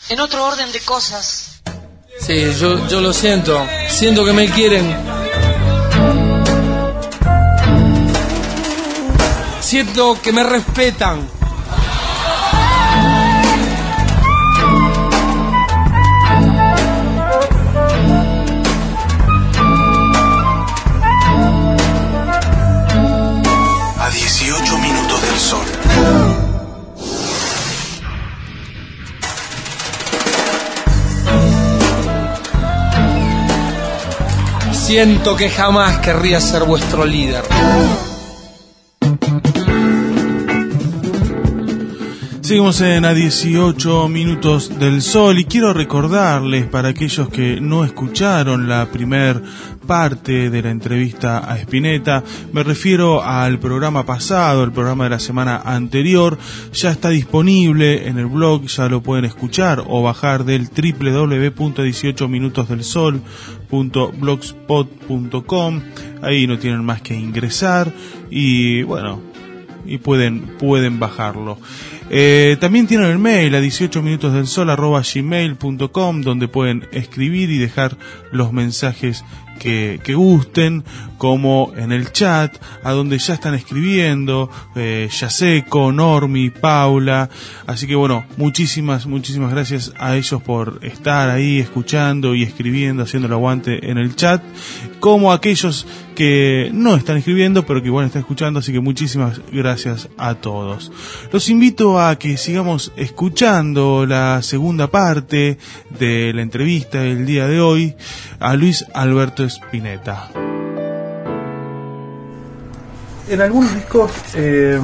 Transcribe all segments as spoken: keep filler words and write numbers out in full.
En otro orden de cosas. Sí, yo, yo lo siento. Siento que me quieren. Siento que me respetan. A dieciocho minutos del sol. Siento que jamás querría ser vuestro líder. Seguimos en A dieciocho minutos del sol y quiero recordarles, para aquellos que no escucharon la primer parte de la entrevista a Spinetta, me refiero al programa pasado, el programa de la semana anterior, ya está disponible en el blog, ya lo pueden escuchar o bajar del doble u doble u doble u punto dieciocho minutos del sol punto blogspot punto com. Ahí no tienen más que ingresar y bueno, y pueden pueden bajarlo. Eh, también tienen el mail a dieciocho minutos del sol arroba gmail punto com, donde pueden escribir y dejar los mensajes que, que gusten, como en el chat, a donde ya están escribiendo eh, Yaseco, Normi, Paula. Así que bueno, muchísimas, muchísimas gracias a ellos por estar ahí escuchando y escribiendo, haciendo el aguante en el chat, como a aquellos que no están escribiendo pero que igual están escuchando, así que muchísimas gracias a todos. Los invito a que sigamos escuchando la segunda parte de la entrevista del día de hoy a Luis Alberto Spinetta. En algunos discos eh,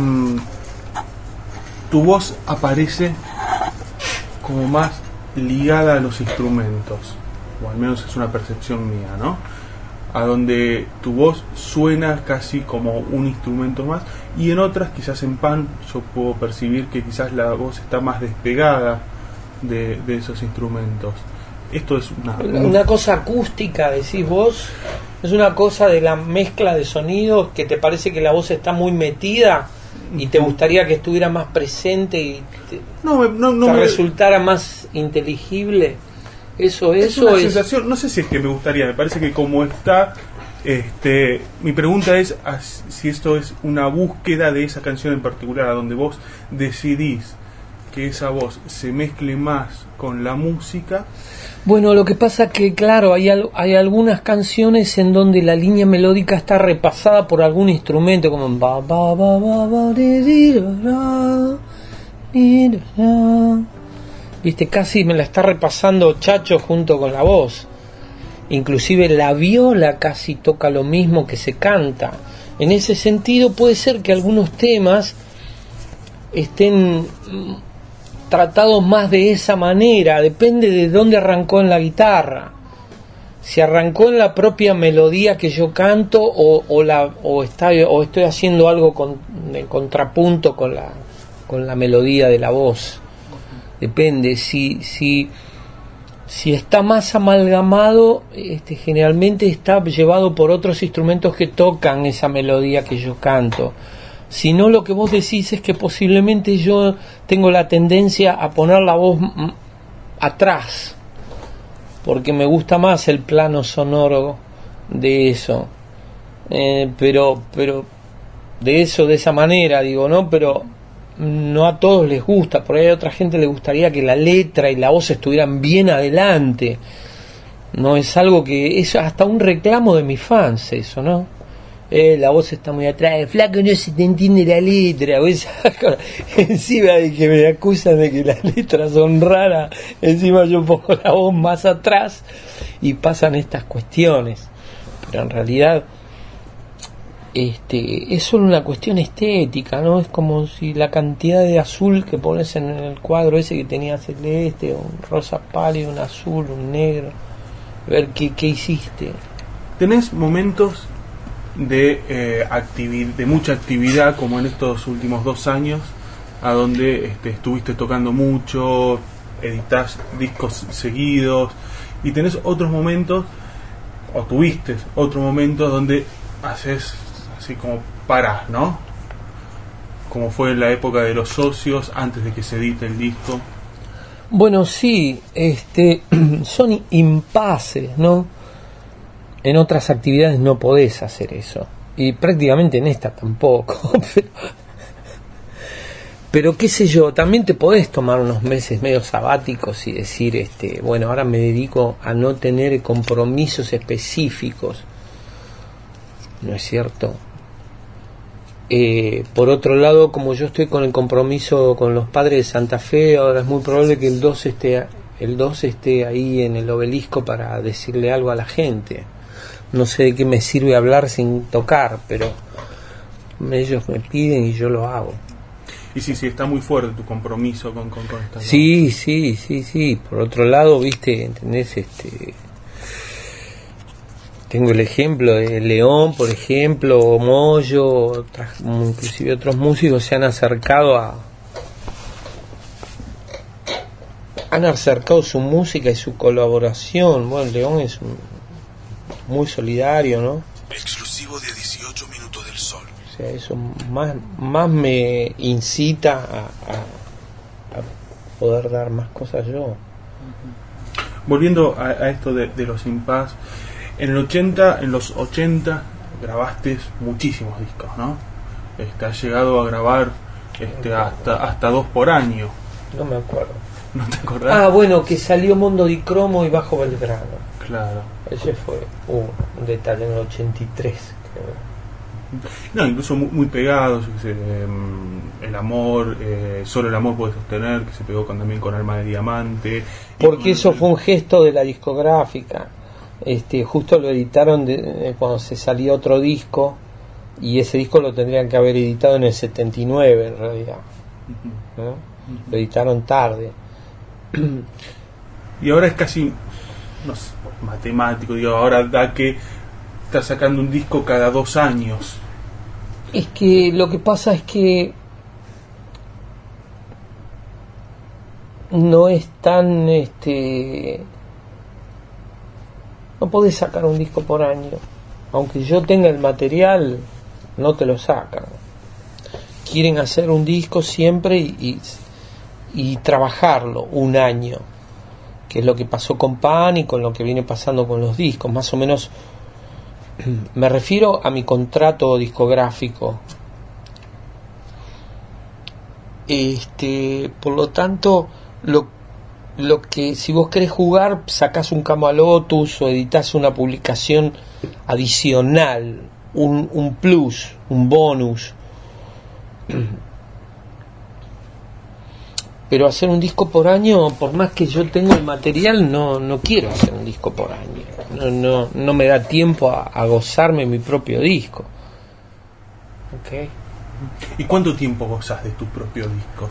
tu voz aparece como más ligada a los instrumentos, o al menos es una percepción mía, ¿no? A donde tu voz suena casi como un instrumento más, y en otras, quizás en Pan, yo puedo percibir que quizás la voz está más despegada de, de esos instrumentos. Esto es una... Una cosa acústica, decís vos, es una cosa de la mezcla de sonidos que te parece que la voz está muy metida y te gustaría que estuviera más presente y te, no, no, no te me... resultara más inteligible. Eso, es eso una es... sensación, no sé si es que me gustaría, me parece que como está, este, mi pregunta es si esto es una búsqueda de esa canción en particular, a donde vos decidís que esa voz se mezcle más con la música. Bueno, lo que pasa que, claro, hay, al, hay algunas canciones en donde la línea melódica está repasada por algún instrumento, como ba ba ba ba ba di, di, da, di, da. Viste, casi me la está repasando Chacho junto con la voz. Inclusive la viola casi toca lo mismo que se canta. En ese sentido puede ser que algunos temas estén tratados más de esa manera, depende de dónde arrancó en la guitarra. Si arrancó en la propia melodía que yo canto o, o, la, o, está, o estoy haciendo algo con, en contrapunto con la, con la melodía de la voz. Depende, si, si, si está más amalgamado, este, generalmente está llevado por otros instrumentos que tocan esa melodía que yo canto. Si no, lo que vos decís es que posiblemente yo tengo la tendencia a poner la voz m- atrás, porque me gusta más el plano sonoro de eso. Eh, pero, pero, de eso, de esa manera, digo, ¿no? Pero no a todos les gusta, por ahí a otra gente le gustaría que la letra y la voz estuvieran bien adelante. No es algo que, es hasta un reclamo de mis fans eso, ¿no? Eh, la voz está muy atrás, flaco, no se te entiende la letra, o esa, encima de que me acusan de que las letras son raras, encima yo pongo la voz más atrás y pasan estas cuestiones. Pero en realidad este es solo una cuestión estética, ¿no? Es como si la cantidad de azul que pones en el cuadro ese que tenía celeste, un rosa pálido, un azul, un negro, a ver qué, qué hiciste. ¿Tenés momentos de eh, activi- de mucha actividad como en estos últimos dos años, a donde este, estuviste tocando mucho, editás discos seguidos, y tenés otros momentos, o tuviste otros momentos donde haces así como parás, ¿no? Como fue en la época de Los Socios, antes de que se edite el disco? Bueno, sí, este, son impases, ¿no? En otras actividades no podés hacer eso. Y prácticamente en esta tampoco. Pero, pero qué sé yo, también te podés tomar unos meses medio sabáticos y decir, este, bueno, ahora me dedico a no tener compromisos específicos. ¿No es cierto? Eh, por otro lado, como yo estoy con el compromiso con los padres de Santa Fe, ahora es muy probable que el dos esté, el dos esté ahí en el obelisco para decirle algo a la gente. No sé de qué me sirve hablar sin tocar, pero ellos me piden y yo lo hago. Y sí, sí, está muy fuerte tu compromiso con, con, con esta. Sí, sí, sí, sí. Por otro lado, viste, ¿entendés? Este... Tengo el ejemplo de León, por ejemplo, Moyo, otras, inclusive otros músicos se han acercado a... Han acercado su música y su colaboración. Bueno, León es un, muy solidario, ¿no? Exclusivo de dieciocho minutos del Sol. O sea, eso más, más me incita a, a, a poder dar más cosas yo. Volviendo a, a esto de, de los impas, en el ochenta, en los ochenta grabaste muchísimos discos, ¿no? Este, has llegado a grabar este, hasta hasta dos por año. No me acuerdo. ¿No te acordás? Ah, bueno, que salió Mundo di Cromo y Bajo Belgrano. Claro. Ese fue uh, un detalle en el ochenta y tres, creo. No, incluso muy, muy pegados, yo qué sé, eh, El Amor, eh, Solo el Amor puede sostener, que se pegó con, también con Alma de Diamante. Porque eso el... fue un gesto de la discográfica. Este, justo lo editaron de, eh, cuando se salió otro disco, y ese disco lo tendrían que haber editado en el setenta y nueve en realidad, ¿no? Uh-huh. Lo editaron tarde. Y ahora es casi, no sé, matemático, digo, ahora da que está sacando un disco cada dos años. Es que lo que pasa es que no es tan, este, no podés sacar un disco por año. Aunque yo tenga el material, no te lo sacan. Quieren hacer un disco siempre y, y, y trabajarlo un año, que es lo que pasó con Pan y con lo que viene pasando con los discos. Más o menos, me refiero a mi contrato discográfico. Este, por lo tanto, lo, lo que si vos querés jugar, sacás un Camalotus o editás una publicación adicional, un, un plus, un bonus. Pero hacer un disco por año, por más que yo tenga el material, no no quiero hacer un disco por año. No no, no me da tiempo a, a gozarme mi propio disco. Okay. ¿Y cuánto tiempo gozás de tus propios discos?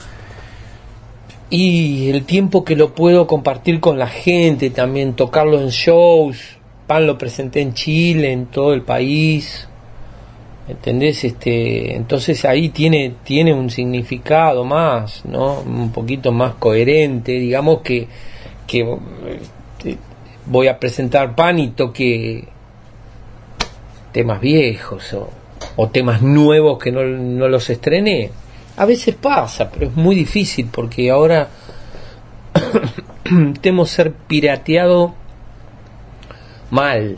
Y el tiempo que lo puedo compartir con la gente, también tocarlo en shows. Pan lo presenté en Chile, en todo el país. ¿Entendés? Este, entonces ahí tiene tiene un significado más, ¿no? Un poquito más coherente, digamos que que eh, voy a presentar Pan y toque temas viejos o, o temas nuevos que no, no los estrené. A veces pasa, pero es muy difícil porque ahora temo ser pirateado mal.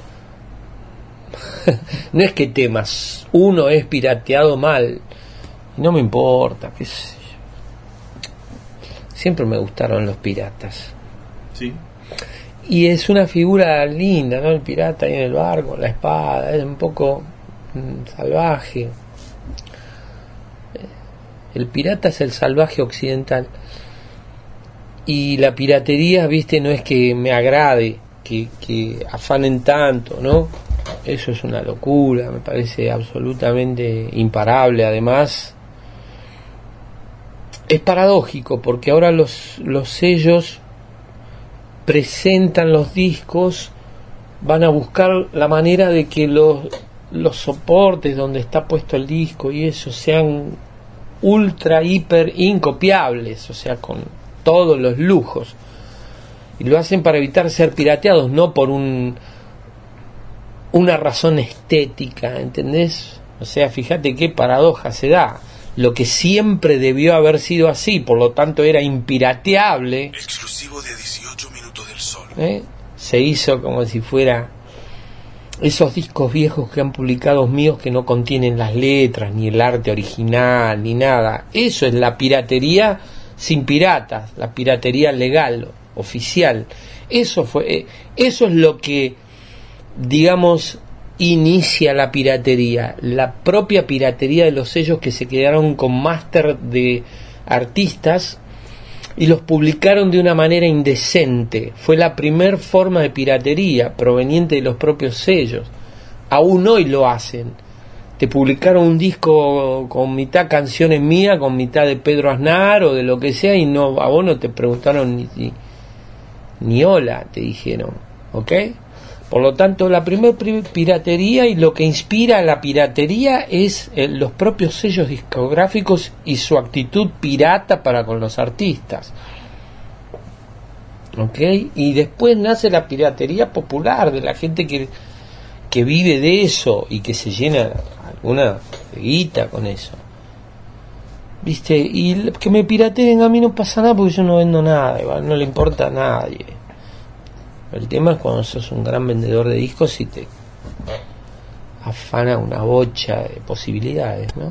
No es que temas, uno es pirateado mal, no me importa, qué sé yo. Siempre me gustaron los piratas. Sí. Y es una figura linda, ¿no? El pirata ahí en el barco, la espada, es un poco mm, salvaje. El pirata es el salvaje occidental. Y la piratería, viste, no es que me agrade, que, que afanen tanto, ¿no? Eso es una locura, me parece absolutamente imparable. Además, es paradójico porque ahora los, los sellos presentan los discos, van a buscar la manera de que los, los soportes donde está puesto el disco y eso sean ultra, hiper incopiables, o sea, con todos los lujos. Y lo hacen para evitar ser pirateados, no por un una razón estética, ¿entendés? O sea, fíjate qué paradoja se da. lo que siempre debió haber sido así, por lo tanto era impirateable. Exclusivo de dieciocho minutos del Sol. ¿Eh? Se hizo como si fuera esos discos viejos que han publicado míos que no contienen las letras, ni el arte original, ni nada. Eso es la piratería sin piratas, la piratería legal, oficial. Eso fue, eso es lo que, digamos, inicia la piratería, la propia piratería de los sellos que se quedaron con máster de artistas y los publicaron de una manera indecente. Fue la primer forma de piratería proveniente de los propios sellos. Aún hoy lo hacen. Te publicaron un disco con mitad canciones mías, con mitad de Pedro Aznar o de lo que sea, y no, a vos no te preguntaron ni, ni, ni hola, te dijeron, ¿ok? Por lo tanto, la primer piratería y lo que inspira a la piratería es eh, los propios sellos discográficos y su actitud pirata para con los artistas. ¿Ok? Y después nace la piratería popular de la gente que, que vive de eso y que se llena alguna guita con eso. ¿Viste? Y que me pirateen a mí no pasa nada porque yo no vendo nada, igual, no le importa a nadie. El tema es cuando sos un gran vendedor de discos y te afana una bocha de posibilidades, ¿no?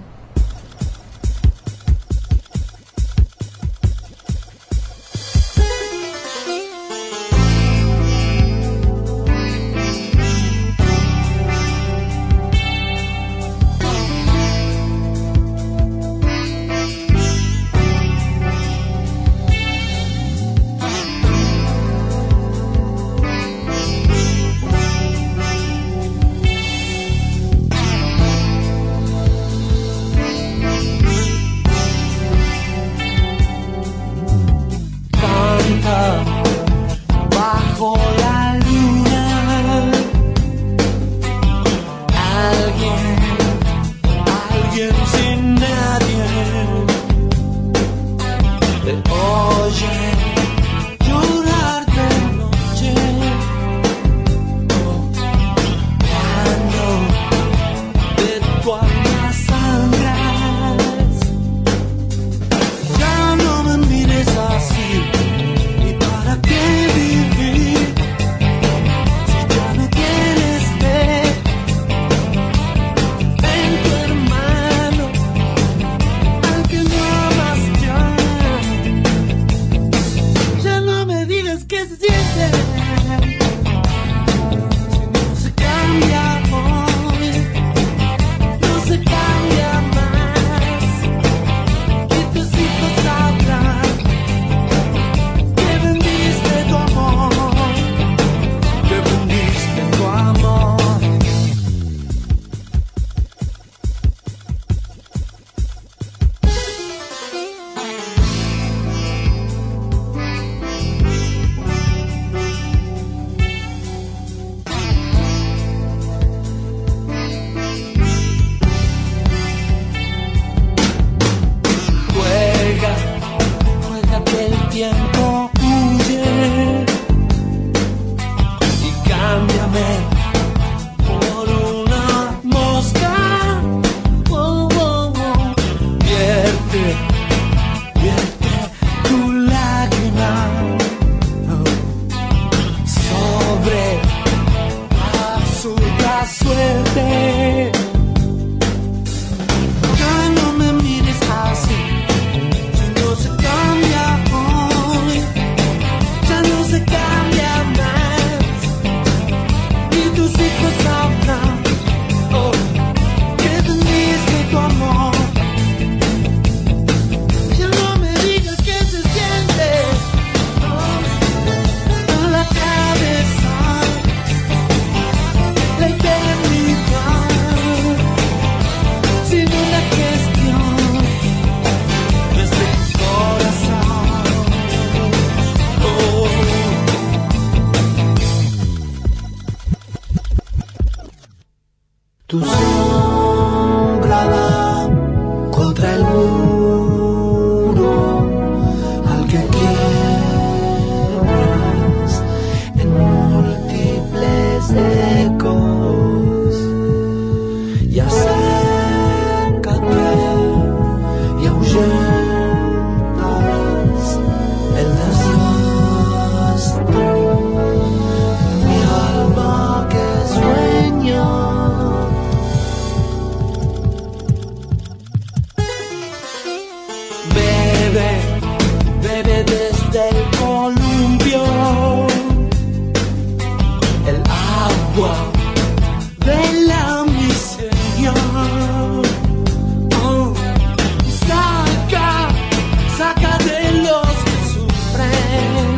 Tu sombra da contra el muro al que quiebras en múltiples ecos y acércate columpio, el agua de la miseria. Oh, saca, saca de los que sufren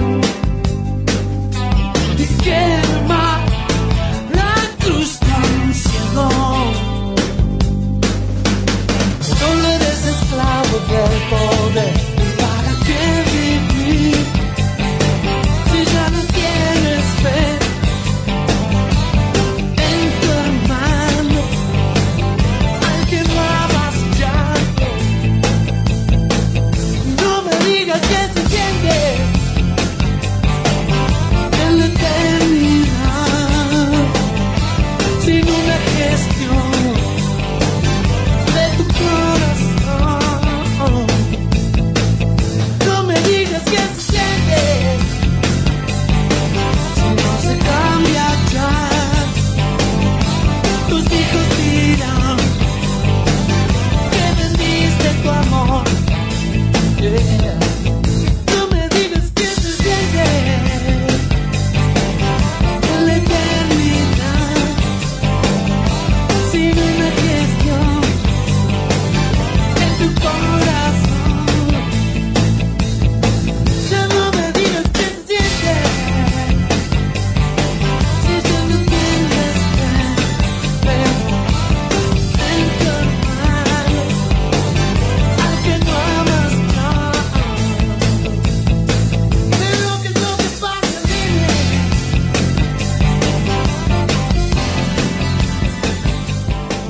y quema la cruz tan ciego. No le des esclavo del poder. ¿Para qué vivir si ya no tienes fe en tu hermano al que no amas ya? No me digas que se siente en la eternidad sin una gestión de tu corazón. No me digas que se siente si no se cambia ya. Tus hijos dirán que vendiste tu amor. Yeah. No me digas que se siente en la eternidad sin una gestión en tu corazón. Ya no me digas que se siente si ya no tienes fe en tu hermano al que no amas ya. Pero que es lo que pasa, dime.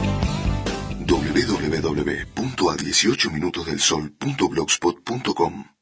doble u doble u doble u punto a dieciocho minutos del sol punto blogspot punto com